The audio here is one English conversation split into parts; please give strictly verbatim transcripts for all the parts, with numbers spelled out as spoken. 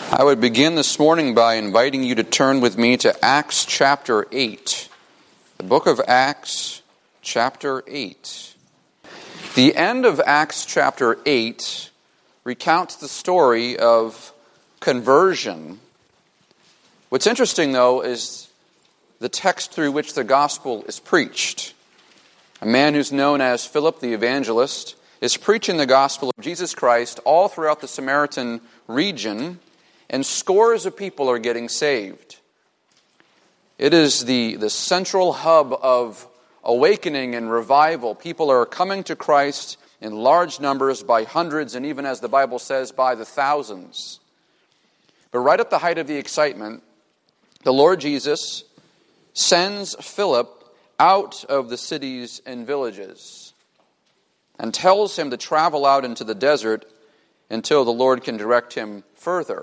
I would begin this morning by inviting you to turn with me to Acts chapter eight. The book of Acts chapter eight. The end of Acts chapter eight recounts the story of conversion. What's interesting, though, is the text through which the gospel is preached. A man who's known as Philip the evangelist is preaching the gospel of Jesus Christ all throughout the Samaritan region, and scores of people are getting saved. It is the, the central hub of awakening and revival. People are coming to Christ in large numbers, by hundreds, and even, as the Bible says, by the thousands. But right at the height of the excitement, the Lord Jesus sends Philip out of the cities and villages and tells him to travel out into the desert until the Lord can direct him further.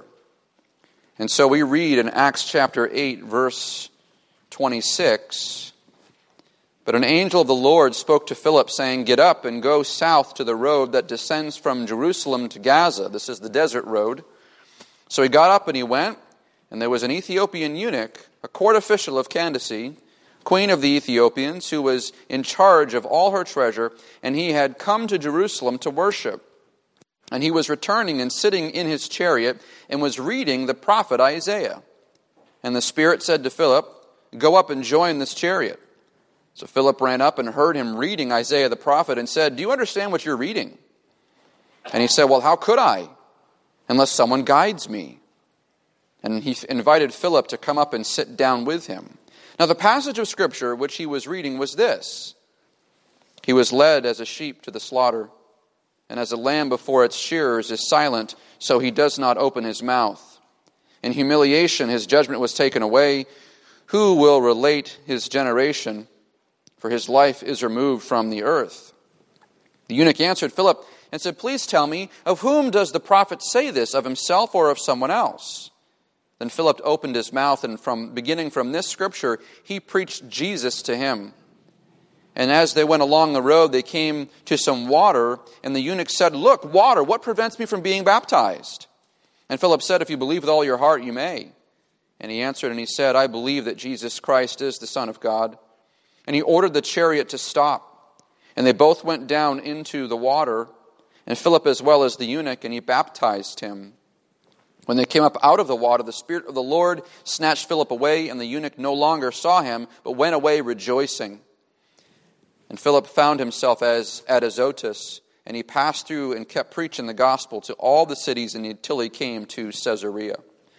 And so we read in Acts chapter eight, verse twenty-six, "But an angel of the Lord spoke to Philip, saying, 'Get up and go south to the road that descends from Jerusalem to Gaza.'" This is the desert road. "So he got up and he went, and there was an Ethiopian eunuch, a court official of Candace, queen of the Ethiopians, who was in charge of all her treasure, and he had come to Jerusalem to worship. And he was returning and sitting in his chariot and was reading the prophet Isaiah. And the Spirit said to Philip, 'Go up and join this chariot.' So Philip ran up and heard him reading Isaiah the prophet and said, 'Do you understand what you're reading?' And he said, 'Well, how could I, unless someone guides me?' And he invited Philip to come up and sit down with him. Now the passage of Scripture which he was reading was this: 'He was led as a sheep to the slaughter, and as a lamb before its shearers is silent, so he does not open his mouth. In humiliation his judgment was taken away. Who will relate his generation? For his life is removed from the earth.' The eunuch answered Philip and said, 'Please tell me, of whom does the prophet say this, of himself or of someone else?' Then Philip opened his mouth, and from beginning from this scripture, he preached Jesus to him. And as they went along the road, they came to some water, and the eunuch said, 'Look, water, what prevents me from being baptized?' And Philip said, 'If you believe with all your heart, you may.' And he answered and he said, 'I believe that Jesus Christ is the Son of God.' And he ordered the chariot to stop. And they both went down into the water, and Philip as well as the eunuch, and he baptized him. When they came up out of the water, the Spirit of the Lord snatched Philip away, and the eunuch no longer saw him, but went away rejoicing. And Philip found himself as at Azotus, and he passed through and kept preaching the gospel to all the cities until he came to Caesarea."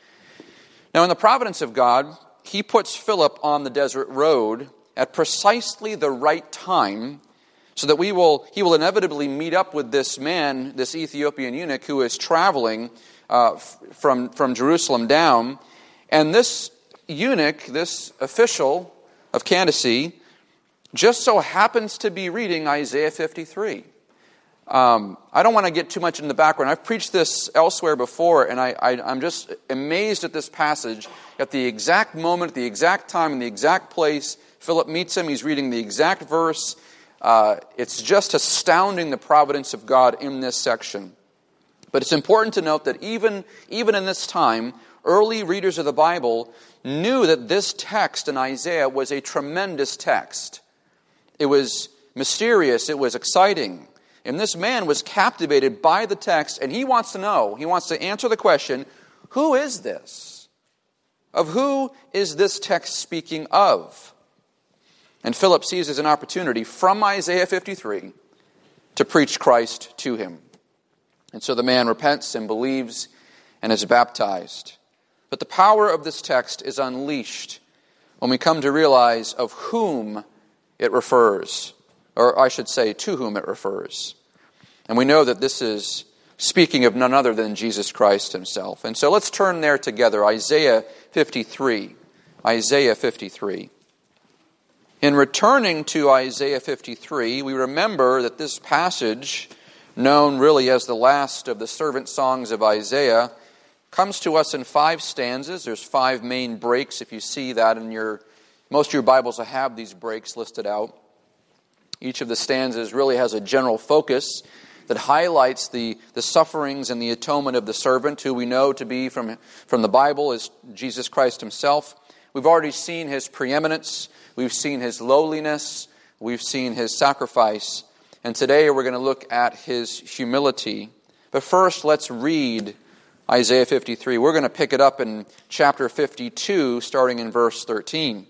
Now, in the providence of God, he puts Philip on the desert road at precisely the right time, so that we will he will inevitably meet up with this man, this Ethiopian eunuch, who is traveling uh, from, from Jerusalem down. And this eunuch, this official of Candace, just so happens to be reading Isaiah fifty-three. Um, I don't want to get too much in the background. I've preached this elsewhere before, and I, I, I'm just amazed at this passage. At the exact moment, at the exact time, in the exact place, Philip meets him. He's reading the exact verse. Uh, it's just astounding, the providence of God in this section. But it's important to note that even, even in this time, early readers of the Bible knew that this text in Isaiah was a tremendous text. It was mysterious. It was exciting. And this man was captivated by the text, and he wants to know, he wants to answer the question, who is this? Of who is this text speaking of? And Philip seizes an opportunity from Isaiah fifty-three to preach Christ to him. And so the man repents and believes and is baptized. But the power of this text is unleashed when we come to realize of whom it refers, or I should say, to whom it refers. And we know that this is speaking of none other than Jesus Christ himself. And so let's turn there together, Isaiah fifty-three. Isaiah fifty-three. In returning to Isaiah fifty-three, we remember that this passage, known really as the last of the servant songs of Isaiah, comes to us in five stanzas. There's five main breaks. If you see that in your, most of your Bibles will have these breaks listed out. Each of the stanzas really has a general focus that highlights the, the sufferings and the atonement of the servant, who we know to be from, from the Bible is Jesus Christ himself. We've already seen his preeminence. We've seen his lowliness. We've seen his sacrifice. And today we're going to look at his humility. But first, let's read Isaiah fifty-three. We're going to pick it up in chapter fifty-two, starting in verse thirteen.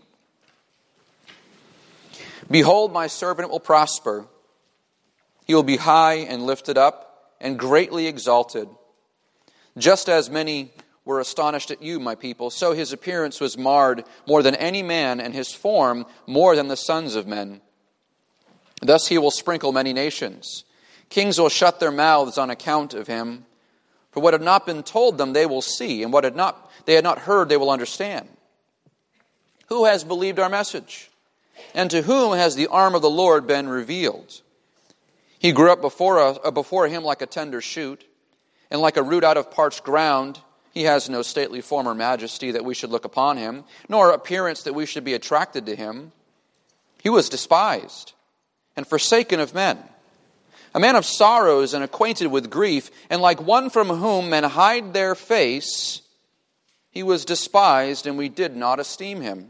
Behold, my servant will prosper. He will be high and lifted up and greatly exalted. Just as many were astonished at you, my people, so his appearance was marred more than any man, and his form more than the sons of men. Thus he will sprinkle many nations. Kings will shut their mouths on account of him. For what had not been told them they will see, and what had not they had not heard they will understand. Who has believed our message? And to whom has the arm of the Lord been revealed? He grew up before us, uh, before him like a tender shoot, and like a root out of parched ground. He has no stately form or majesty that we should look upon him, nor appearance that we should be attracted to him. He was despised and forsaken of men, a man of sorrows and acquainted with grief, and like one from whom men hide their face, he was despised, and we did not esteem him.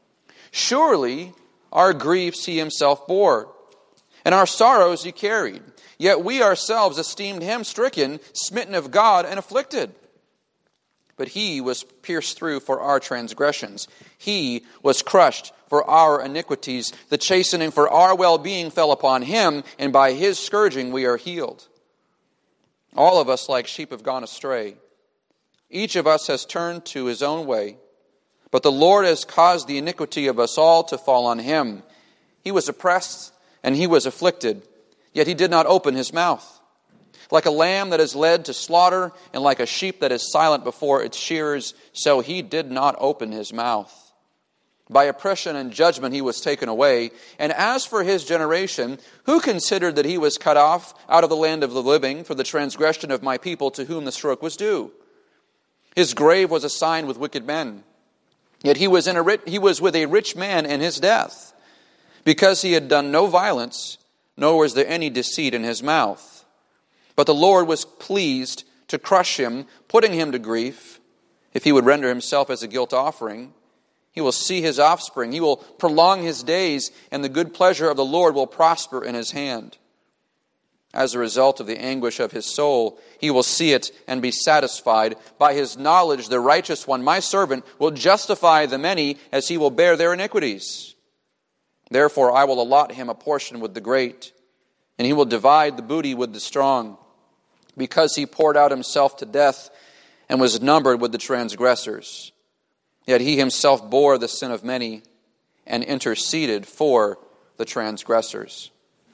Surely our griefs he himself bore, and our sorrows he carried. Yet we ourselves esteemed him stricken, smitten of God, and afflicted. But he was pierced through for our transgressions. He was crushed for our iniquities. The chastening for our well-being fell upon him, and by his scourging we are healed. All of us like sheep have gone astray. Each of us has turned to his own way. But the Lord has caused the iniquity of us all to fall on him. He was oppressed and he was afflicted, yet he did not open his mouth. Like a lamb that is led to slaughter, and like a sheep that is silent before its shearers, so he did not open his mouth. By oppression and judgment he was taken away. And as for his generation, who considered that he was cut off out of the land of the living for the transgression of my people, to whom the stroke was due? His grave was assigned with wicked men, yet he was in a rich, he was with a rich man in his death, because he had done no violence, nor was there any deceit in his mouth. But the Lord was pleased to crush him, putting him to grief. If he would render himself as a guilt offering, he will see his offspring. He will prolong his days, and the good pleasure of the Lord will prosper in his hand. As a result of the anguish of his soul, he will see it and be satisfied. By his knowledge, the righteous one, my servant, will justify the many, as he will bear their iniquities. Therefore I will allot him a portion with the great, and he will divide the booty with the strong, because he poured out himself to death and was numbered with the transgressors. Yet he himself bore the sin of many and interceded for the transgressors.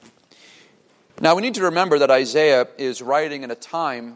Now we need to remember that Isaiah is writing in a time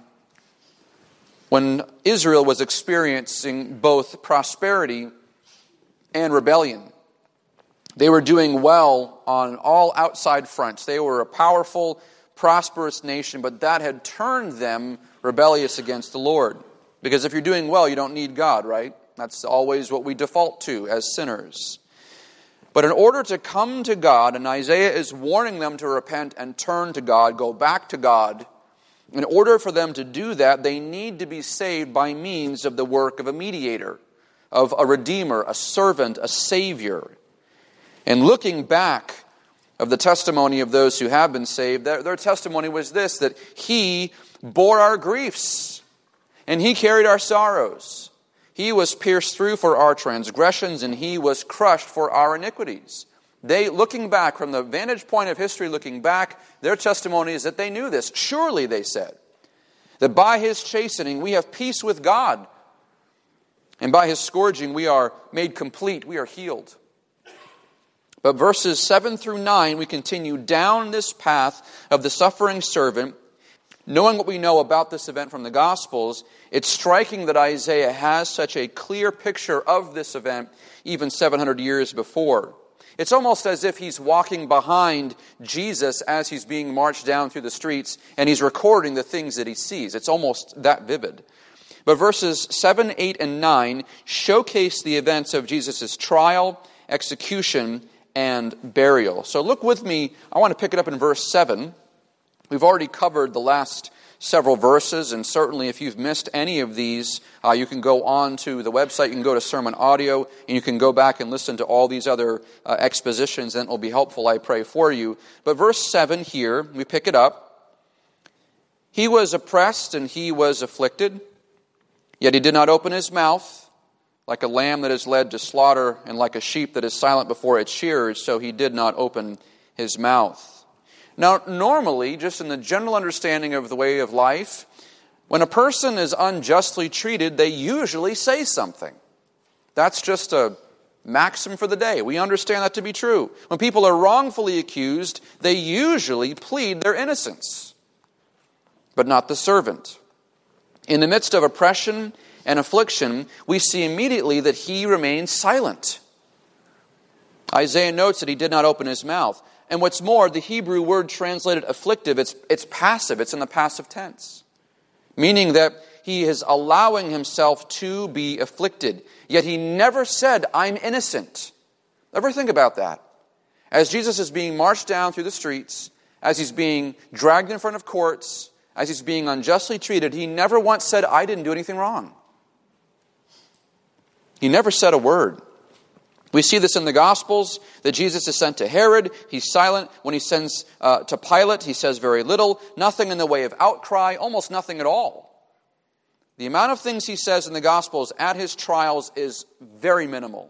when Israel was experiencing both prosperity and rebellion. They were doing well on all outside fronts. They were a powerful, prosperous nation, but that had turned them rebellious against the Lord. Because if you're doing well, you don't need God, right? That's always what we default to as sinners. But in order to come to God, and Isaiah is warning them to repent and turn to God, go back to God, in order for them to do that, they need to be saved by means of the work of a mediator, of a redeemer, a servant, a savior. And looking back of the testimony of those who have been saved, their, their testimony was this, that he bore our griefs and he carried our sorrows. He was pierced through for our transgressions, and he was crushed for our iniquities. They, looking back, from the vantage point of history, looking back, their testimony is that they knew this. Surely, they said, that by his chastening we have peace with God, and by his scourging we are made complete, we are healed. But verses seven through nine, we continue down this path of the suffering servant. Knowing what we know about this event from the Gospels, it's striking that Isaiah has such a clear picture of this event even seven hundred years before. It's almost as if he's walking behind Jesus as he's being marched down through the streets, and he's recording the things that he sees. It's almost that vivid. But verses seven, eight, and nine showcase the events of Jesus' trial, execution, and burial. So look with me. I want to pick it up in verse seven. We've already covered the last several verses, and certainly if you've missed any of these, uh, you can go on to the website, you can go to Sermon Audio, and you can go back and listen to all these other uh, expositions, and it will be helpful, I pray, for you. But verse seven here, we pick it up. He was oppressed and he was afflicted, yet he did not open his mouth. Like a lamb that is led to slaughter, and like a sheep that is silent before its shearers, so he did not open his mouth. Now, normally, just in the general understanding of the way of life, when a person is unjustly treated, they usually say something. That's just a maxim for the day. We understand that to be true. When people are wrongfully accused, they usually plead their innocence, but not the servant. In the midst of oppression and affliction, we see immediately that he remains silent. Isaiah notes that he did not open his mouth. And what's more, the Hebrew word translated afflictive, it's, it's passive, it's in the passive tense. Meaning that he is allowing himself to be afflicted. Yet he never said, I'm innocent. Ever think about that? As Jesus is being marched down through the streets, as he's being dragged in front of courts, as he's being unjustly treated, he never once said, I didn't do anything wrong. He never said a word. We see this in the Gospels, that Jesus is sent to Herod. He's silent. When he sends uh, to Pilate, he says very little. Nothing in the way of outcry, almost nothing at all. The amount of things he says in the Gospels at his trials is very minimal.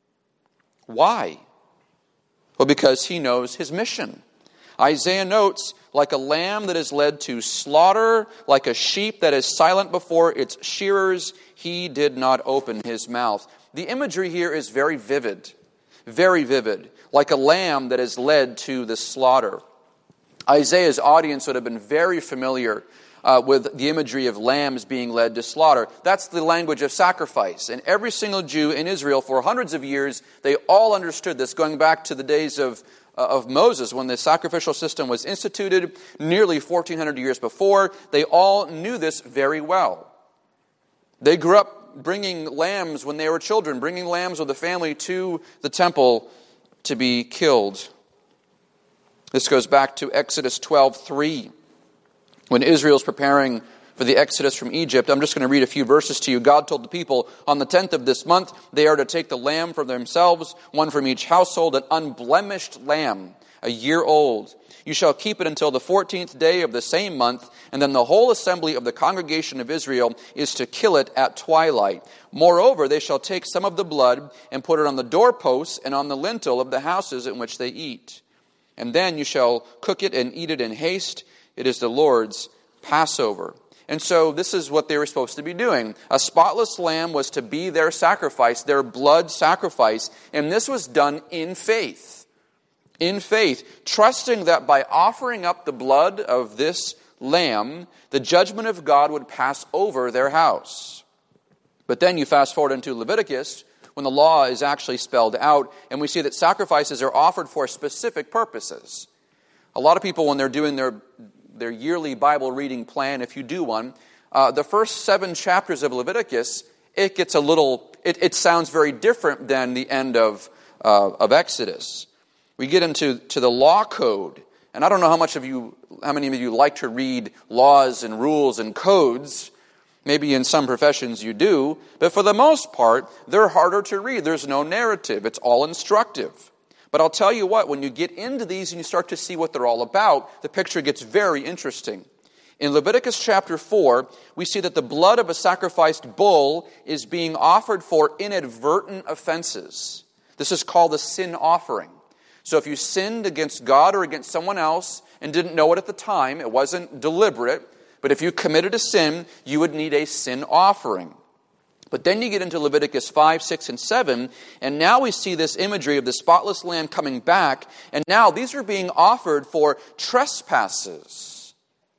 Why? Well, because he knows his mission. Isaiah notes, like a lamb that is led to slaughter, like a sheep that is silent before its shearers, he did not open his mouth. The imagery here is very vivid, very vivid, like a lamb that is led to the slaughter. Isaiah's audience would have been very familiar uh, with the imagery of lambs being led to slaughter. That's the language of sacrifice. And every single Jew in Israel for hundreds of years, they all understood this, going back to the days of, uh, of Moses, when the sacrificial system was instituted nearly fourteen hundred years before. They all knew this very well. They grew up bringing lambs when they were children, bringing lambs with the family to the temple to be killed. This goes back to Exodus twelve three. When Israel's preparing for the exodus from Egypt, I'm just going to read a few verses to you. God told the people, on the tenth of this month, they are to take the lamb for themselves, one from each household, an unblemished lamb, a year old. You shall keep it until the fourteenth day of the same month, and then the whole assembly of the congregation of Israel is to kill it at twilight. Moreover, they shall take some of the blood and put it on the doorposts and on the lintel of the houses in which they eat. And then you shall cook it and eat it in haste. It is the Lord's Passover. And so this is what they were supposed to be doing. A spotless lamb was to be their sacrifice, their blood sacrifice, and this was done in faith. In faith, trusting that by offering up the blood of this lamb, the judgment of God would pass over their house. But then you fast forward into Leviticus, when the law is actually spelled out, and we see that sacrifices are offered for specific purposes. A lot of people, when they're doing their, their yearly Bible reading plan, if you do one, uh, the first seven chapters of Leviticus, it gets a little, it, it sounds very different than the end of, uh, of Exodus. We get into to the law code, and I don't know how much of you, how many of you like to read laws and rules and codes. Maybe in some professions you do, but for the most part, they're harder to read. There's no narrative. It's all instructive. But I'll tell you what, when you get into these and you start to see what they're all about, the picture gets very interesting. In Leviticus chapter four, we see that the blood of a sacrificed bull is being offered for inadvertent offenses. This is called a sin offering. So if you sinned against God or against someone else and didn't know it at the time, it wasn't deliberate, but if you committed a sin, you would need a sin offering. But then you get into Leviticus five, six, and seven, and now we see this imagery of the spotless lamb coming back, and now these are being offered for trespasses,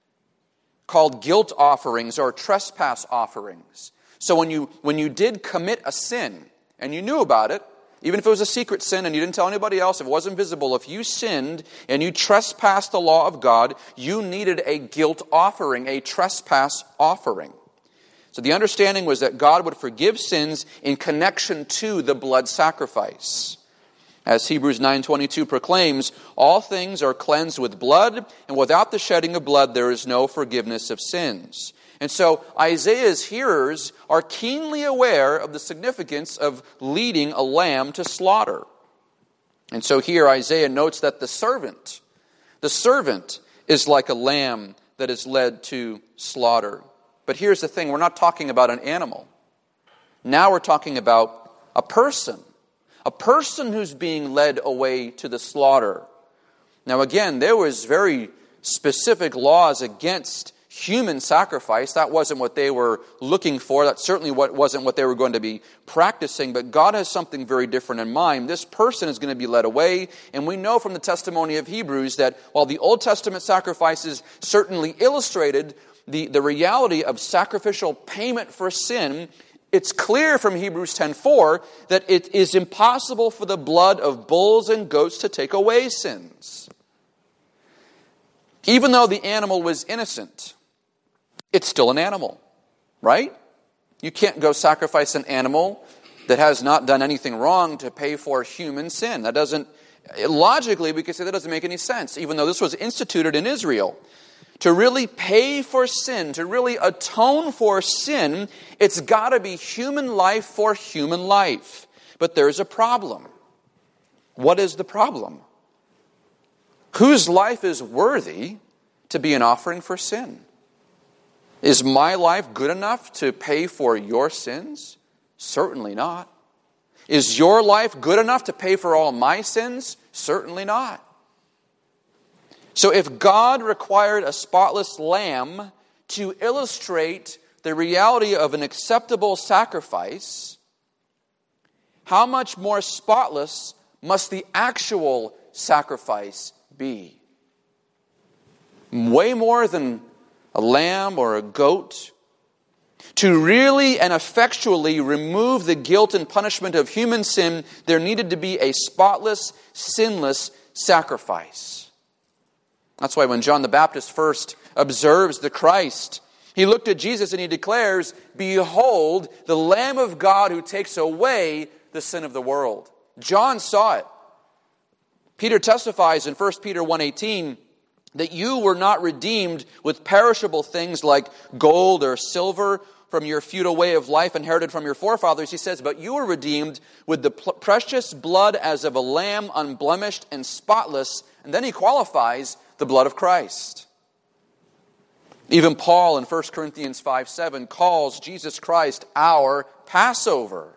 called guilt offerings or trespass offerings. So when you when you did commit a sin, and you knew about it, even if it was a secret sin and you didn't tell anybody else, if it wasn't visible, if you sinned and you trespassed the law of God, you needed a guilt offering, a trespass offering. So the understanding was that God would forgive sins in connection to the blood sacrifice. As Hebrews nine twenty-two proclaims, all things are cleansed with blood, and without the shedding of blood there is no forgiveness of sins. And so Isaiah's hearers are keenly aware of the significance of leading a lamb to slaughter. And so here Isaiah notes that the servant, the servant is like a lamb that is led to slaughter. But here's the thing, we're not talking about an animal. Now we're talking about a person. A person who's being led away to the slaughter. Now again, there was very specific laws against human sacrifice. That wasn't what they were looking for. That certainly wasn't what they were going to be practicing. But God has something very different in mind. This person is going to be led away. And we know from the testimony of Hebrews that while the Old Testament sacrifices certainly illustrated the, the reality of sacrificial payment for sin, it's clear from Hebrews ten four that it is impossible for the blood of bulls and goats to take away sins. Even though the animal was innocent, it's still an animal, right? You can't go sacrifice an animal that has not done anything wrong to pay for human sin. That doesn't, logically we could say that doesn't make any sense, even though this was instituted in Israel. To really pay for sin, to really atone for sin, it's got to be human life for human life. But there's a problem. What is the problem? Whose life is worthy to be an offering for sin? Is my life good enough to pay for your sins? Certainly not. Is your life good enough to pay for all my sins? Certainly not. So if God required a spotless lamb to illustrate the reality of an acceptable sacrifice, how much more spotless must the actual sacrifice be? Way more than a lamb or a goat. To really and effectually remove the guilt and punishment of human sin, there needed to be a spotless, sinless sacrifice. That's why when John the Baptist first observes the Christ, he looked at Jesus and he declares, "Behold, the Lamb of God who takes away the sin of the world." John saw it. Peter testifies in First Peter one eighteen that you were not redeemed with perishable things like gold or silver from your futile way of life inherited from your forefathers. He says, but you were redeemed with the pl- precious blood as of a lamb, unblemished and spotless. And then he qualifies the blood of Christ. Even Paul in First Corinthians five seven calls Jesus Christ our Passover.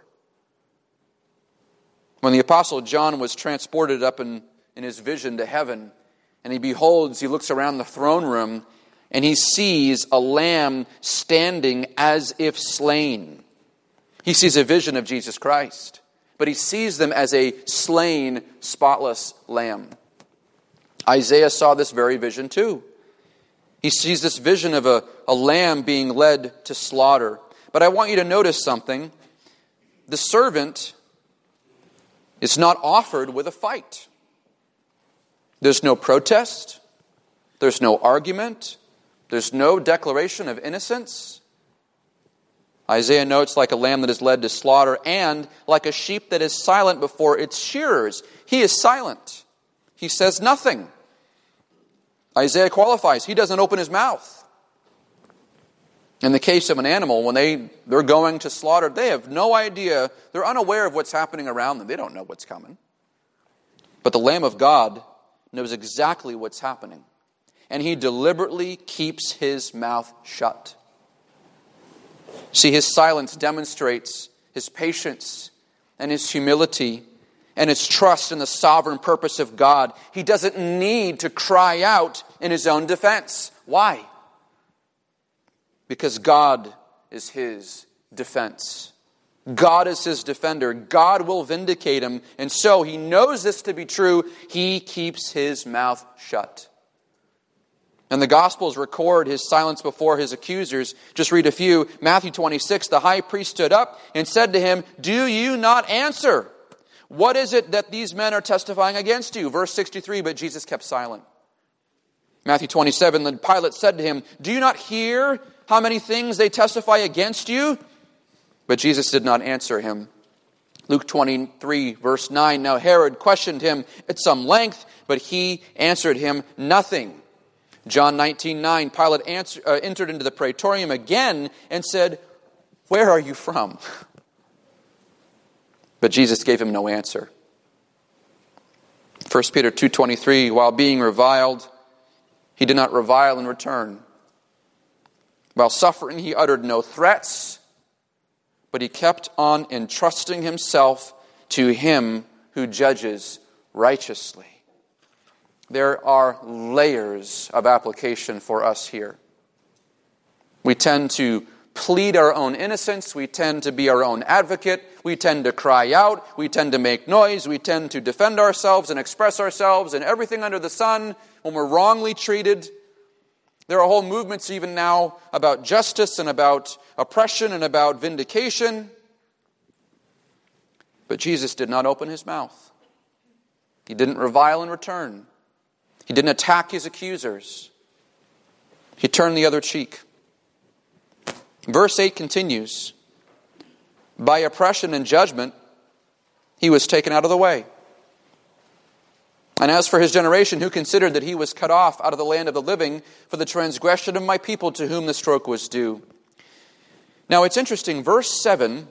When the Apostle John was transported up in, in his vision to heaven, and he beholds, he looks around the throne room, and he sees a lamb standing as if slain. He sees a vision of Jesus Christ, but he sees them as a slain, spotless lamb. Isaiah saw this very vision too. He sees this vision of a, a lamb being led to slaughter. But I want you to notice something. The servant is not offered with a fight. There's no protest. There's no argument. There's no declaration of innocence. Isaiah notes, like a lamb that is led to slaughter, and like a sheep that is silent before its shearers. He is silent. He says nothing. Isaiah qualifies. He doesn't open his mouth. In the case of an animal, when they, they're going to slaughter, they have no idea. They're unaware of what's happening around them. They don't know what's coming. But the Lamb of God knows exactly what's happening. And he deliberately keeps his mouth shut. See, his silence demonstrates his patience and his humility and his trust in the sovereign purpose of God. He doesn't need to cry out in his own defense. Why? Because God is his defense. God is his defender. God will vindicate him. And so he knows this to be true. He keeps his mouth shut. And the Gospels record his silence before his accusers. Just read a few. Matthew twenty-six, the high priest stood up and said to him, "Do you not answer? What is it that these men are testifying against you?" Verse sixty-three, but Jesus kept silent. Matthew twenty-seven, then Pilate said to him, "Do you not hear how many things they testify against you?" But Jesus did not answer him. Luke twenty-three, verse nine, now Herod questioned him at some length, but he answered him nothing. John nineteen nine, Pilate answer, uh, entered into the praetorium again and said, where are you from? But Jesus gave him no answer. First Peter two twenty-three, while being reviled, he did not revile in return. While suffering, he uttered no threats, but he kept on entrusting himself to him who judges righteously. There are layers of application for us here. We tend to plead our own innocence. We tend to be our own advocate. We tend to cry out. We tend to make noise. We tend to defend ourselves and express ourselves and everything under the sun when we're wrongly treated. There are whole movements even now about justice and about oppression and about vindication. But Jesus did not open his mouth. He didn't revile in return. He didn't attack his accusers. He turned the other cheek. Verse eight continues, by oppression and judgment, he was taken out of the way. And as for his generation, who considered that he was cut off out of the land of the living for the transgression of my people to whom the stroke was due. Now it's interesting, verse seven,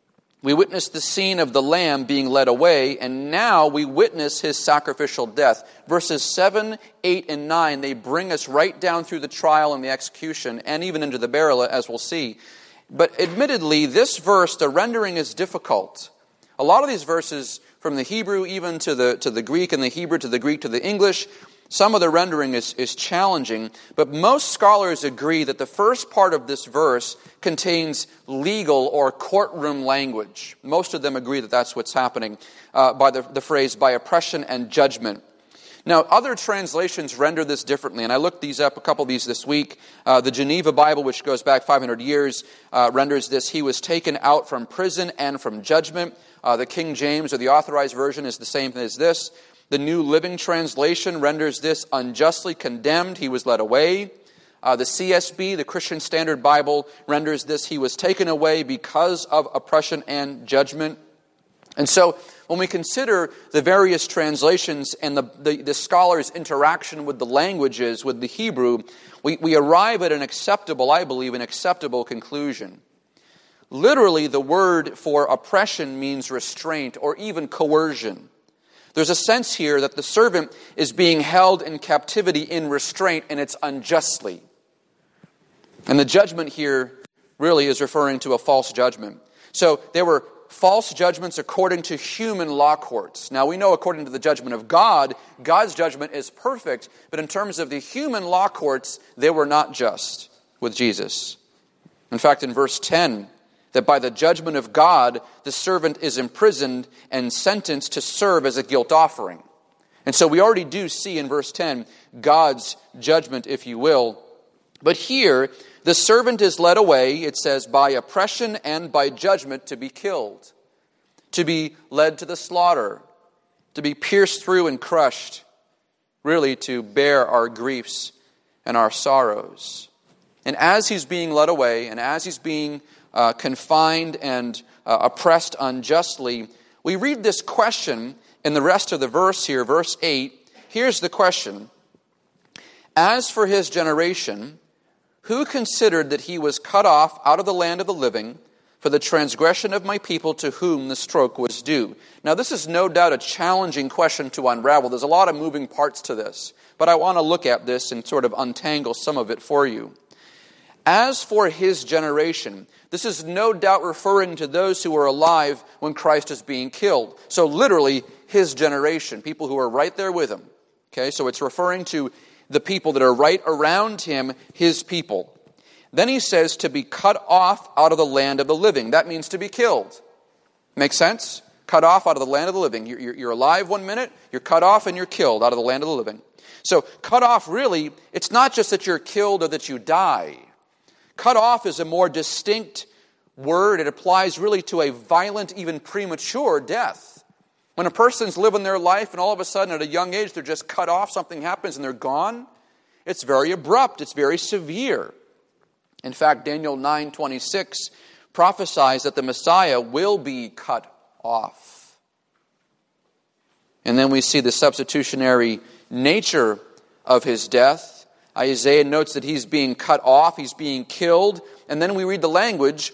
we witness the scene of the lamb being led away, and now we witness his sacrificial death. Verses seven, eight, and nine, they bring us right down through the trial and the execution, and even into the burial, as we'll see. But admittedly, this verse, the rendering is difficult. A lot of these verses, from the Hebrew even to the to the Greek, and the Hebrew to the Greek to the English, some of the rendering is, is challenging, but most scholars agree that the first part of this verse contains legal or courtroom language. Most of them agree that that's what's happening uh, by the, the phrase, by oppression and judgment. Now, other translations render this differently, and I looked these up, a couple of these this week. Uh, the Geneva Bible, which goes back five hundred years, uh, renders this, he was taken out from prison and from judgment. Uh, the King James, or the Authorized Version, is the same as this. The New Living Translation renders this unjustly condemned, he was led away. Uh, the C S B, the Christian Standard Bible, renders this, he was taken away because of oppression and judgment. And so, when we consider the various translations and the, the, the scholar's interaction with the languages, with the Hebrew, we, we arrive at an acceptable, I believe, an acceptable conclusion. Literally, the word for oppression means restraint or even coercion. There's a sense here that the servant is being held in captivity in restraint, and it's unjustly. And the judgment here really is referring to a false judgment. So there were false judgments according to human law courts. Now we know according to the judgment of God, God's judgment is perfect, but in terms of the human law courts, they were not just with Jesus. In fact, in verse ten, that by the judgment of God, the servant is imprisoned and sentenced to serve as a guilt offering. And so we already do see in verse ten, God's judgment, if you will. But here, the servant is led away, it says, by oppression and by judgment to be killed, to be led to the slaughter, to be pierced through and crushed, really to bear our griefs and our sorrows. And as he's being led away, and as he's being uh, confined and uh, oppressed unjustly, we read this question in the rest of the verse here, verse eight. Here's the question. As for his generation, who considered that he was cut off out of the land of the living for the transgression of my people to whom the stroke was due? Now, this is no doubt a challenging question to unravel. There's a lot of moving parts to this, but I want to look at this and sort of untangle some of it for you. As for his generation, this is no doubt referring to those who were alive when Christ is being killed. So literally, his generation, people who are right there with him. Okay, so it's referring to the people that are right around him, his people. Then he says to be cut off out of the land of the living. That means to be killed. Make sense? Cut off out of the land of the living. You're, you're, you're alive one minute, you're cut off and you're killed out of the land of the living. So cut off really, it's not just that you're killed or that you die. Cut off is a more distinct word. It applies really to a violent, even premature death. When a person's living their life and all of a sudden at a young age they're just cut off, something happens and they're gone, it's very abrupt, it's very severe. In fact, Daniel nine twenty-six prophesies that the Messiah will be cut off. And then we see the substitutionary nature of his death. Isaiah notes that he's being cut off, he's being killed. And then we read the language,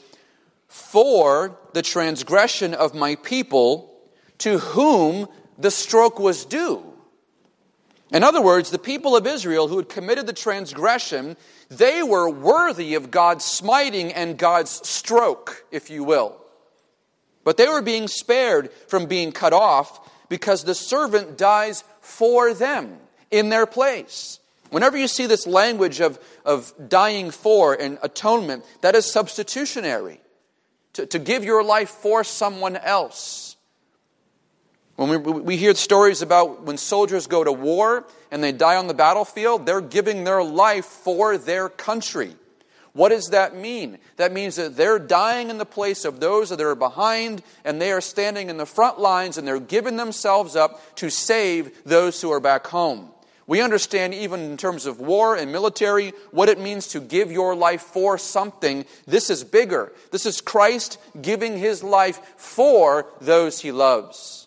for the transgression of my people, to whom the stroke was due. In other words, the people of Israel who had committed the transgression, they were worthy of God's smiting and God's stroke, if you will. But they were being spared from being cut off because the servant dies for them in their place. Whenever you see this language of, of dying for and atonement, that is substitutionary. To, to give your life for someone else. When we, we hear stories about when soldiers go to war and they die on the battlefield, they're giving their life for their country. What does that mean? That means that they're dying in the place of those that are behind, and they are standing in the front lines, and they're giving themselves up to save those who are back home. We understand, even in terms of war and military, what it means to give your life for something. This is bigger. This is Christ giving his life for those he loves,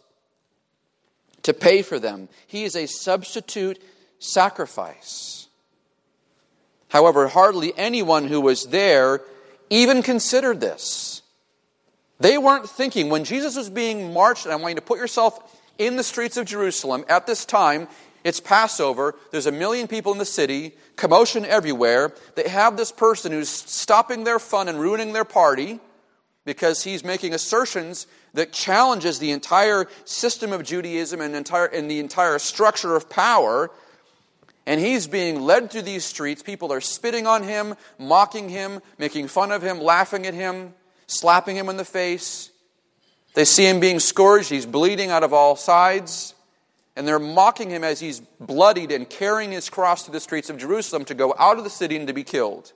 to pay for them. He is a substitute sacrifice. However, hardly anyone who was there even considered this. They weren't thinking, when Jesus was being marched, and I want you to put yourself in the streets of Jerusalem at this time. It's Passover. There's a million people in the city, commotion everywhere. They have this person who's stopping their fun and ruining their party because he's making assertions that challenges the entire system of Judaism and, entire, and the entire structure of power. And he's being led through these streets. People are spitting on him, mocking him, making fun of him, laughing at him, slapping him in the face. They see him being scourged. He's bleeding out of all sides. And they're mocking him as he's bloodied and carrying his cross through the streets of Jerusalem to go out of the city and to be killed.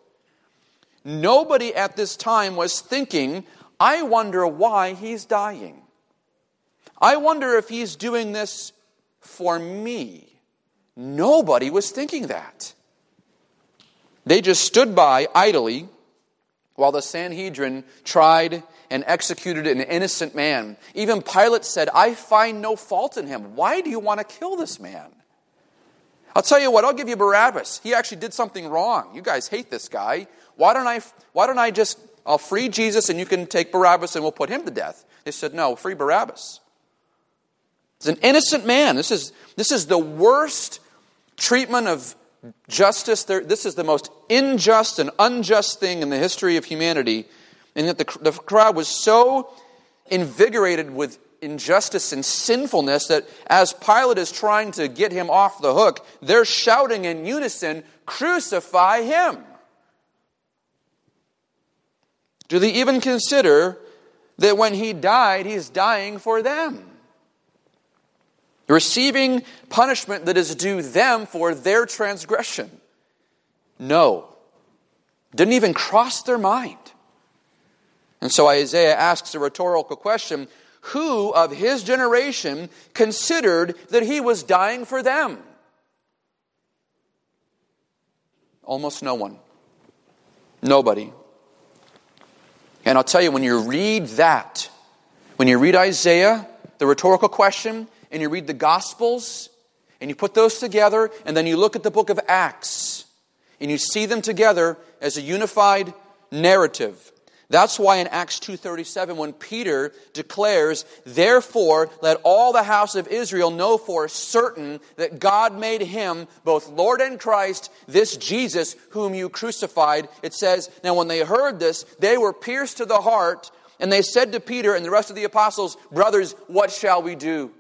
Nobody at this time was thinking, I wonder why he's dying. I wonder if he's doing this for me. Nobody was thinking that. They just stood by idly while the Sanhedrin tried and executed an innocent man. Even Pilate said, I find no fault in him. Why do you want to kill this man? I'll tell you what, I'll give you Barabbas. He actually did something wrong. You guys hate this guy. Why don't I, why don't I just, I'll free Jesus and you can take Barabbas and we'll put him to death. They said, no, free Barabbas. It's an innocent man. This is, this is the worst treatment of justice. There, this is the most unjust and unjust thing in the history of humanity. And yet the, the crowd was so invigorated with injustice and sinfulness that as Pilate is trying to get him off the hook, they're shouting in unison, crucify him. Do they even consider that when he died, he's dying for them? Receiving punishment that is due them for their transgression? No. Didn't even cross their mind. And so Isaiah asks a rhetorical question, who of his generation considered that he was dying for them? Almost no one. Nobody. And I'll tell you, when you read that, when you read Isaiah, the rhetorical question, and you read the Gospels, and you put those together, and then you look at the book of Acts, and you see them together as a unified narrative. That's why in Acts two thirty-seven, when Peter declares, therefore, let all the house of Israel know for certain that God made him both Lord and Christ, this Jesus whom you crucified. It says, now when they heard this, they were pierced to the heart, and they said to Peter and the rest of the apostles, brothers, what shall we do?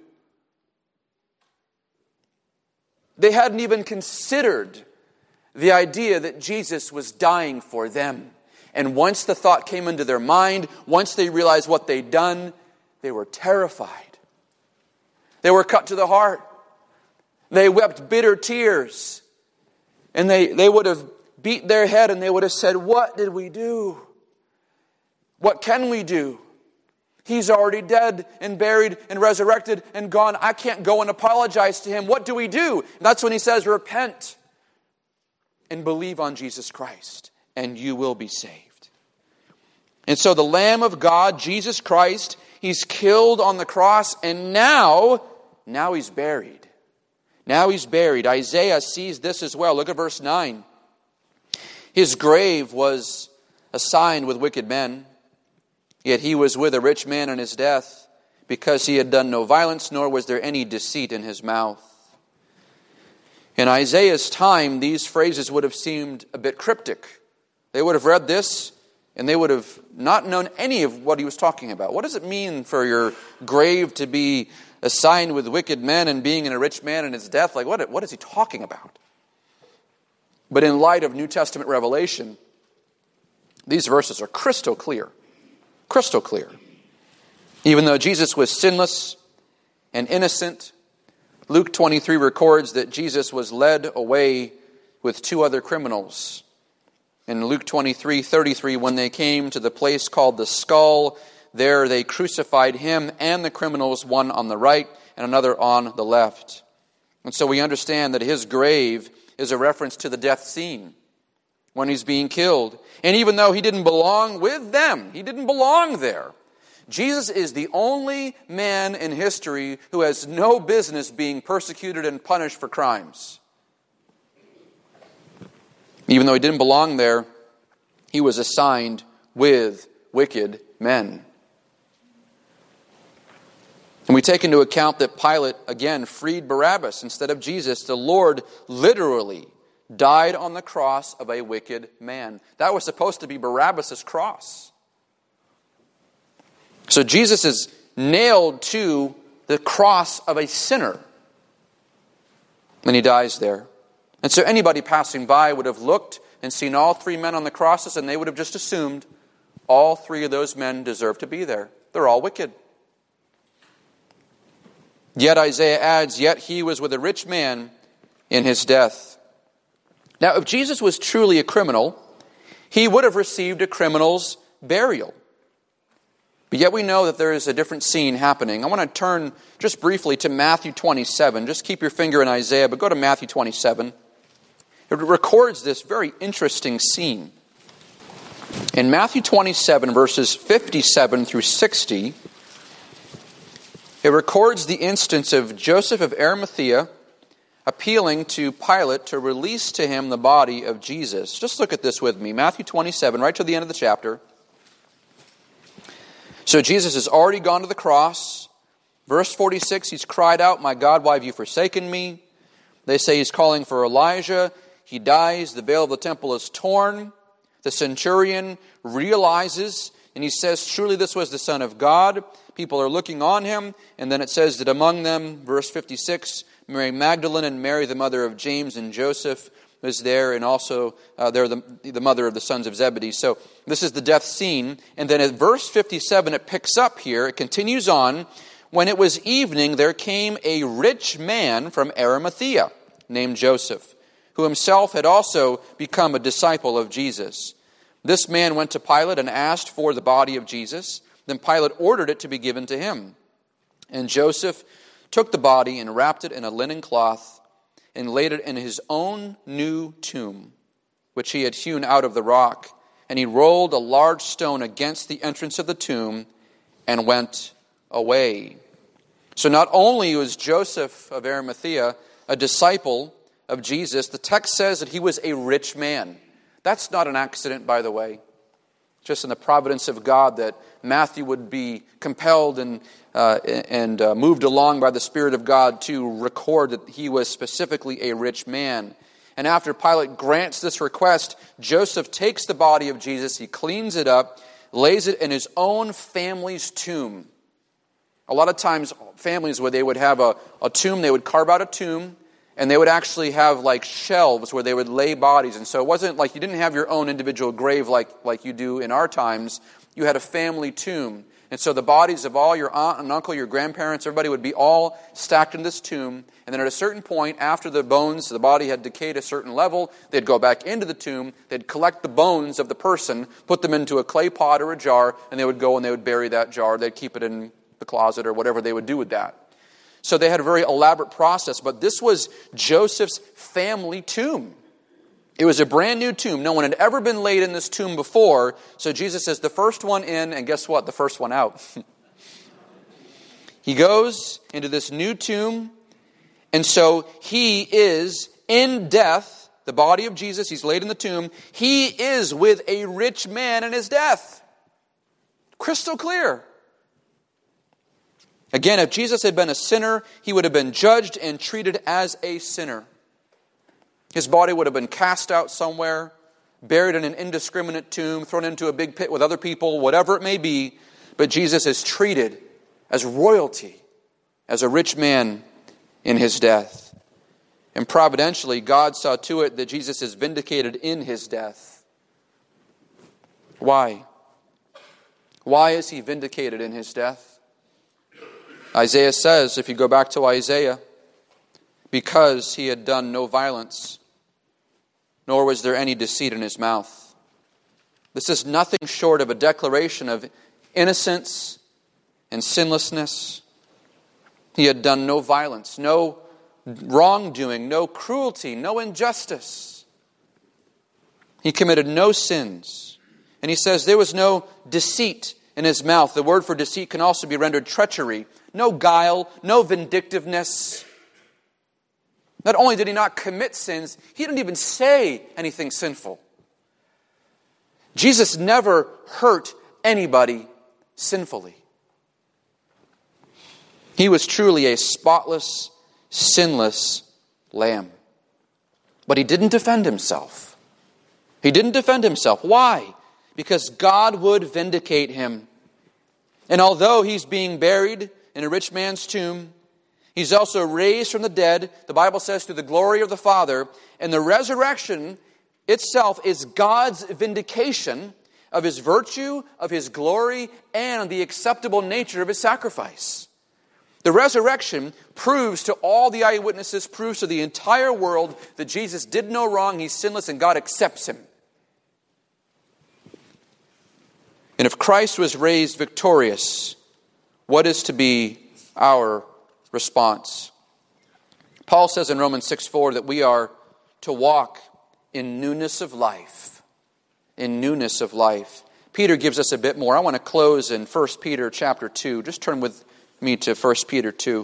They hadn't even considered the idea that Jesus was dying for them. And once the thought came into their mind, once they realized what they'd done, they were terrified. They were cut to the heart. They wept bitter tears. And they, they would have beat their head and they would have said, what did we do? What can we do? He's already dead and buried and resurrected and gone. I can't go and apologize to him. What do we do? And that's when he says, repent and believe on Jesus Christ, and you will be saved. And so the Lamb of God, Jesus Christ, he's killed on the cross, and now, now he's buried. Now he's buried. Isaiah sees this as well. Look at verse nine. His grave was assigned with wicked men, yet he was with a rich man in his death, because he had done no violence, nor was there any deceit in his mouth. In Isaiah's time, these phrases would have seemed a bit cryptic. They would have read this, and they would have not known any of what he was talking about. What does it mean for your grave to be assigned with wicked men and being in a rich man in his death? Like, what, what is he talking about? But in light of New Testament revelation, these verses are crystal clear. Crystal clear. Even though Jesus was sinless and innocent, Luke twenty-three records that Jesus was led away with two other criminals. In Luke twenty-three thirty-three, when they came to the place called the Skull, there they crucified him and the criminals, one on the right and another on the left. And so we understand that his grave is a reference to the death scene when he's being killed. And even though he didn't belong with them, he didn't belong there, Jesus is the only man in history who has no business being persecuted and punished for crimes. Even though he didn't belong there, he was assigned with wicked men. And we take into account that Pilate, again, freed Barabbas instead of Jesus. The Lord literally died on the cross of a wicked man. That was supposed to be Barabbas' cross. So Jesus is nailed to the cross of a sinner. And he dies there. And so anybody passing by would have looked and seen all three men on the crosses, and they would have just assumed all three of those men deserve to be there. They're all wicked. Yet Isaiah adds, yet he was with a rich man in his death. Now, if Jesus was truly a criminal, he would have received a criminal's burial. But yet we know that there is a different scene happening. I want to turn just briefly to Matthew twenty-seven. Just keep your finger in Isaiah, but go to Matthew twenty-seven. It records this very interesting scene. In Matthew twenty-seven, verses fifty-seven through sixty, it records the instance of Joseph of Arimathea appealing to Pilate to release to him the body of Jesus. Just look at this with me. Matthew twenty-seven, right to the end of the chapter. So Jesus has already gone to the cross. Verse forty-six, he's cried out, "My God, why have you forsaken me?" They say he's calling for Elijah. He dies. The veil of the temple is torn. The centurion realizes, and he says, "Surely this was the Son of God." People are looking on him. And then it says that among them, verse fifty-six, Mary Magdalene and Mary, the mother of James and Joseph, was there, and also uh, there the, the mother of the sons of Zebedee. So this is the death scene. And then at verse fifty-seven, it picks up here. It continues on. When it was evening, there came a rich man from Arimathea named Joseph, who himself had also become a disciple of Jesus. This man went to Pilate and asked for the body of Jesus. Then Pilate ordered it to be given to him. And Joseph took the body and wrapped it in a linen cloth and laid it in his own new tomb, which he had hewn out of the rock. And he rolled a large stone against the entrance of the tomb and went away. So not only was Joseph of Arimathea a disciple of Jesus, the text says that he was a rich man. That's not an accident, by the way. Just in the providence of God that Matthew would be compelled and uh, and uh, moved along by the Spirit of God to record that he was specifically a rich man. And after Pilate grants this request, Joseph takes the body of Jesus, he cleans it up, lays it in his own family's tomb. A lot of times, families where they would have a, a tomb, they would carve out a tomb, and they would actually have like shelves where they would lay bodies. And so it wasn't like you didn't have your own individual grave like, like you do in our times. You had a family tomb. And so the bodies of all your aunt and uncle, your grandparents, everybody would be all stacked in this tomb. And then at a certain point, after the bones, the body had decayed a certain level, they'd go back into the tomb, they'd collect the bones of the person, put them into a clay pot or a jar, and they would go and they would bury that jar. They'd keep it in the closet or whatever they would do with that. So they had a very elaborate process, but this was Joseph's family tomb. It was a brand new tomb. No one had ever been laid in this tomb before. So Jesus is the first one in, and guess what? The first one out. He goes into this new tomb, and so he is in death, the body of Jesus, he's laid in the tomb. He is with a rich man in his death. Crystal clear. Again, if Jesus had been a sinner, he would have been judged and treated as a sinner. His body would have been cast out somewhere, buried in an indiscriminate tomb, thrown into a big pit with other people, whatever it may be. But Jesus is treated as royalty, as a rich man in his death. And providentially, God saw to it that Jesus is vindicated in his death. Why? Why is he vindicated in his death? Isaiah says, if you go back to Isaiah, because he had done no violence, nor was there any deceit in his mouth. This is nothing short of a declaration of innocence and sinlessness. He had done no violence, no wrongdoing, no cruelty, no injustice. He committed no sins. And he says there was no deceit in his mouth. The word for deceit can also be rendered treachery. No guile, no vindictiveness. Not only did he not commit sins, he didn't even say anything sinful. Jesus never hurt anybody sinfully. He was truly a spotless, sinless lamb. But he didn't defend himself. He didn't defend himself. Why? Because God would vindicate him. And although he's being buried in a rich man's tomb, he's also raised from the dead, the Bible says, through the glory of the Father. And the resurrection itself is God's vindication of his virtue, of his glory, and the acceptable nature of his sacrifice. The resurrection proves to all the eyewitnesses, proves to the entire world that Jesus did no wrong, he's sinless, and God accepts him. And if Christ was raised victorious, what is to be our response? Paul says in Romans six four that we are to walk in newness of life. In newness of life. Peter gives us a bit more. I want to close in First Peter chapter two. Just turn with me to First Peter two.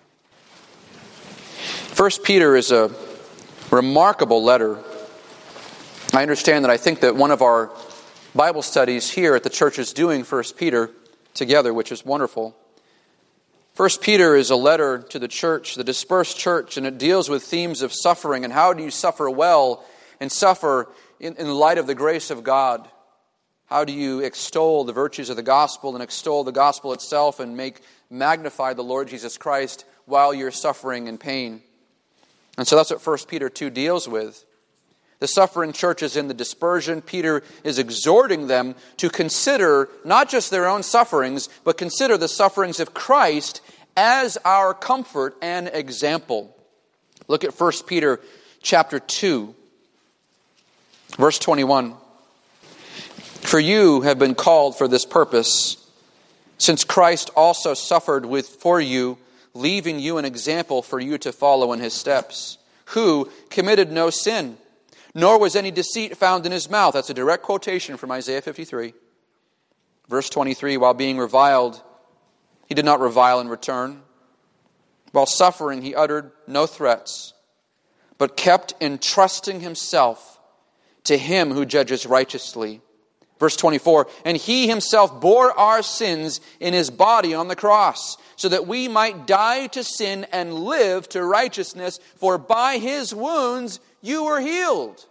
First Peter is a remarkable letter. I understand that I think that one of our Bible studies here at the church is doing First Peter together, which is wonderful. First Peter is a letter to the church, the dispersed church, and it deals with themes of suffering and how do you suffer well and suffer in, in the light of the grace of God. How do you extol the virtues of the gospel and extol the gospel itself and make magnify the Lord Jesus Christ while you're suffering in pain? And so that's what First Peter two deals with. The suffering church is in the dispersion. Peter is exhorting them to consider not just their own sufferings, but consider the sufferings of Christ as our comfort and example. Look at First Peter chapter two, verse twenty-one. For you have been called for this purpose, since Christ also suffered with for you, leaving you an example for you to follow in his steps, who committed no sin, nor was any deceit found in his mouth. That's a direct quotation from Isaiah fifty-three. Verse twenty-three, while being reviled, he did not revile in return. While suffering, he uttered no threats, but kept entrusting himself to him who judges righteously. Verse twenty-four, and he himself bore our sins in his body on the cross, so that we might die to sin and live to righteousness, for by his wounds you were healed.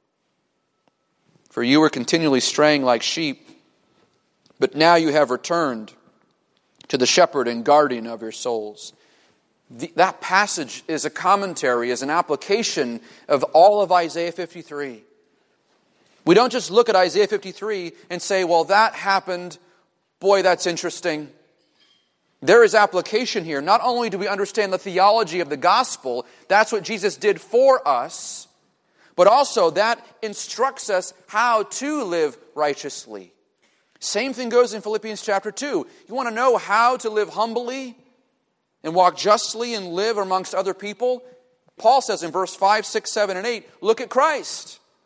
For you were continually straying like sheep, but now you have returned to the shepherd and guardian of your souls. The, that passage is a commentary, is an application of all of Isaiah fifty-three. We don't just look at Isaiah fifty-three and say, well, that happened. Boy, that's interesting. There is application here. Not only do we understand the theology of the gospel, that's what Jesus did for us, but also that instructs us how to live righteously. Same thing goes in Philippians chapter two. You want to know how to live humbly and walk justly and live amongst other people? Paul says in verse five, six, seven, and eight, look at Christ.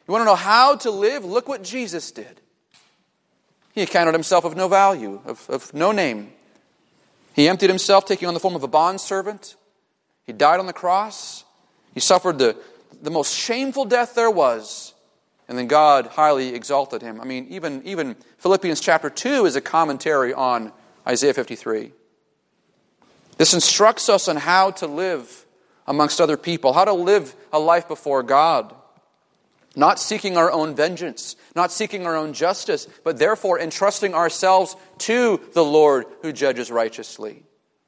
You want to know how to live? Look what Jesus did. He accounted himself of no value, of, of no name. He emptied himself, taking on the form of a bondservant. He died on the cross. He suffered the, the most shameful death there was. And then God highly exalted him. I mean, even, even Philippians chapter two is a commentary on Isaiah fifty-three. This instructs us on how to live amongst other people, how to live a life before God. Not seeking our own vengeance, not seeking our own justice, but therefore entrusting ourselves to the Lord who judges righteously.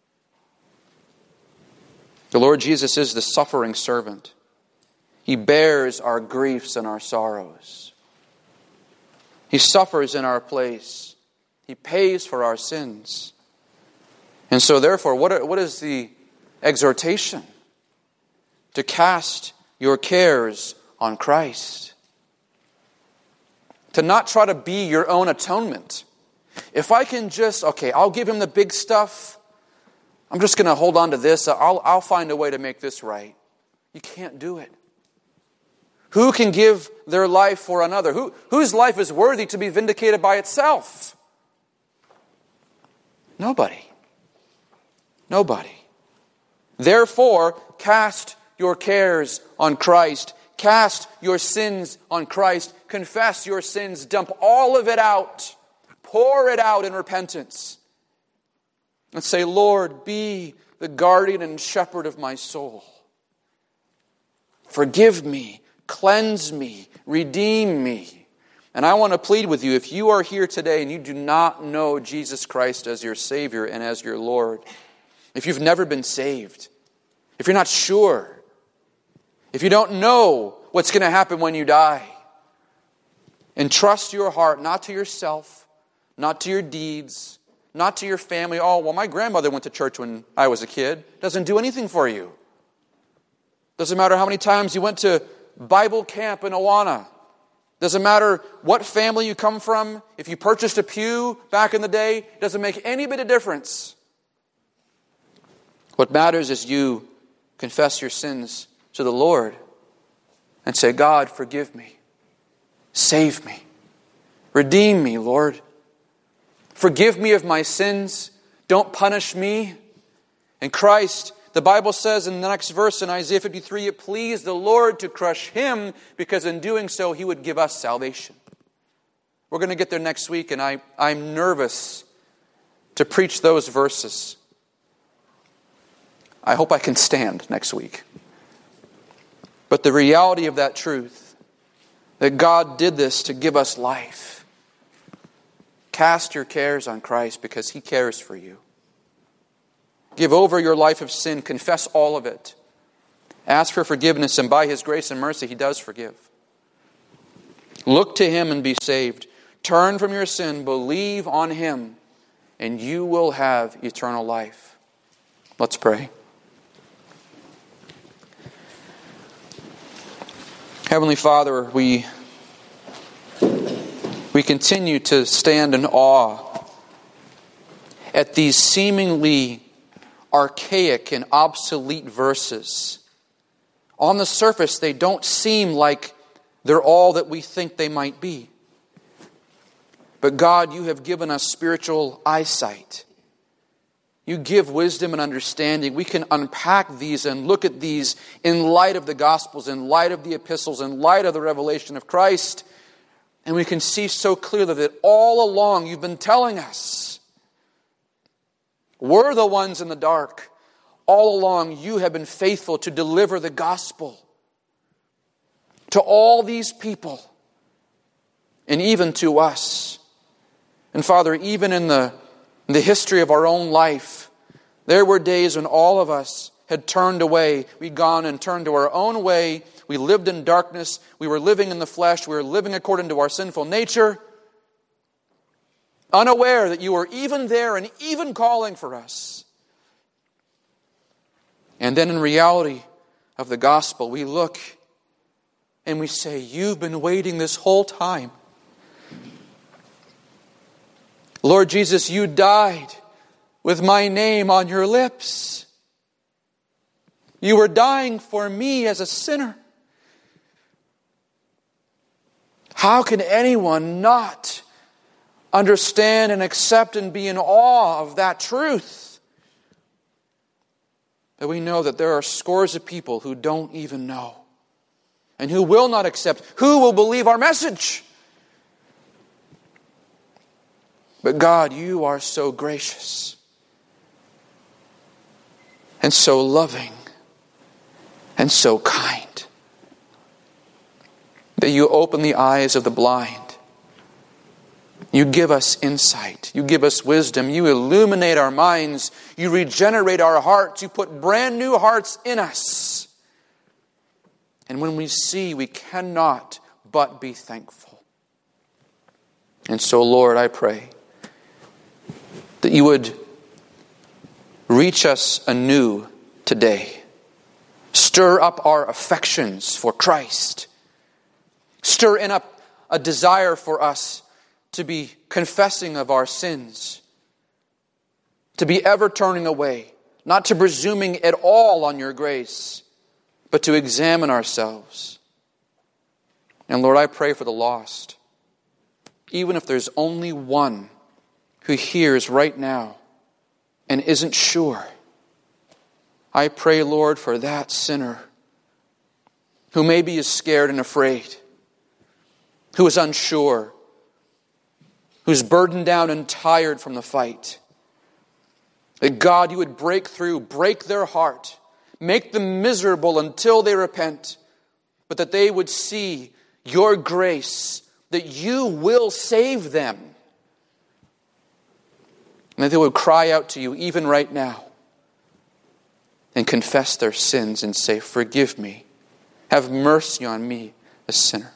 The Lord Jesus is the suffering servant. He bears our griefs and our sorrows. He suffers in our place. He pays for our sins. And so therefore, what, are, what is the exhortation? To cast your cares on Christ. To not try to be your own atonement. If I can just, okay, I'll give him the big stuff. I'm just going to hold on to this. I'll, I'll find a way to make this right. You can't do it. Who can give their life for another? Who, whose life is worthy to be vindicated by itself? Nobody. Nobody. Therefore, cast your cares on Christ. Cast your sins on Christ. Confess your sins. Dump all of it out. Pour it out in repentance. And say, Lord, be the guardian and shepherd of my soul. Forgive me. Cleanse me. Redeem me. And I want to plead with you, if you are here today and you do not know Jesus Christ as your Savior and as your Lord, if you've never been saved, if you're not sure, if you don't know what's going to happen when you die, entrust your heart not to yourself, not to your deeds, not to your family. Oh, well, my grandmother went to church when I was a kid. Doesn't do anything for you. Doesn't matter how many times you went to Bible camp in Awana. Doesn't matter what family you come from. If you purchased a pew back in the day, doesn't make any bit of difference. What matters is you confess your sins to the Lord and say, God, forgive me. Save me. Redeem me, Lord. Forgive me of my sins. Don't punish me. And Christ, the Bible says in the next verse in Isaiah fifty-three, it pleased the Lord to crush him because in doing so he would give us salvation. We're going to get there next week, and I, I'm nervous to preach those verses. I hope I can stand next week. But the reality of that truth, that God did this to give us life. Cast your cares on Christ because he cares for you. Give over your life of sin. Confess all of it. Ask for forgiveness, and by his grace and mercy, he does forgive. Look to him and be saved. Turn from your sin. Believe on him, and you will have eternal life. Let's pray. Heavenly Father, we, we continue to stand in awe at these seemingly archaic and obsolete verses. On the surface, they don't seem like they're all that we think they might be. But God, you have given us spiritual eyesight. You give wisdom and understanding. We can unpack these and look at these in light of the Gospels, in light of the epistles, in light of the revelation of Christ. And we can see so clearly that all along you've been telling us, we're the ones in the dark. All along you have been faithful to deliver the gospel to all these people and even to us. And Father, even in the, in the history of our own life, there were days when all of us had turned away. We'd gone and turned to our own way. We lived in darkness. We were living in the flesh. We were living according to our sinful nature, unaware that you were even there and even calling for us. And then in reality of the gospel, we look and we say, you've been waiting this whole time. Lord Jesus, you died with my name on your lips. You were dying for me as a sinner. How can anyone not understand and accept and be in awe of that truth? That we know that there are scores of people who don't even know and who will not accept, who will believe our message. But God, you are so gracious and so loving and so kind that you open the eyes of the blind. You give us insight. You give us wisdom. You illuminate our minds. You regenerate our hearts. You put brand new hearts in us. And when we see, we cannot but be thankful. And so, Lord, I pray that you would reach us anew today. Stir up our affections for Christ. Stir in up a desire for us to be confessing of our sins, to be ever turning away, not to presuming at all on your grace, but to examine ourselves. And Lord, I pray for the lost. Even if there's only one who hears right now and isn't sure, I pray, Lord, for that sinner who maybe is scared and afraid, who is unsure, who's burdened down and tired from the fight. That God, you would break through, break their heart, make them miserable until they repent, but that they would see your grace, that you will save them. And that they would cry out to you even right now and confess their sins and say, forgive me. Have mercy on me, a sinner.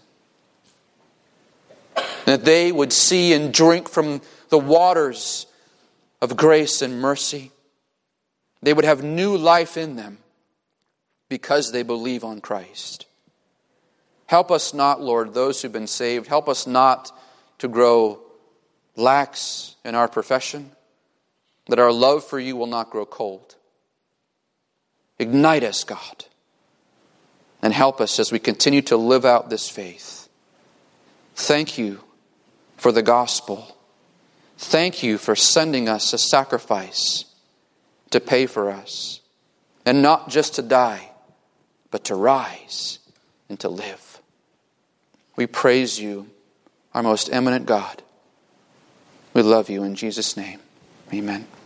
And that they would see and drink from the waters of grace and mercy. They would have new life in them because they believe on Christ. Help us not, Lord, those who've been saved, help us not to grow lax in our profession, that our love for you will not grow cold. Ignite us, God, and help us as we continue to live out this faith. Thank you for the gospel. Thank you for sending us a sacrifice to pay for us, and not just to die, but to rise and to live. We praise you, our most eminent God. We love you in Jesus' name. Amen.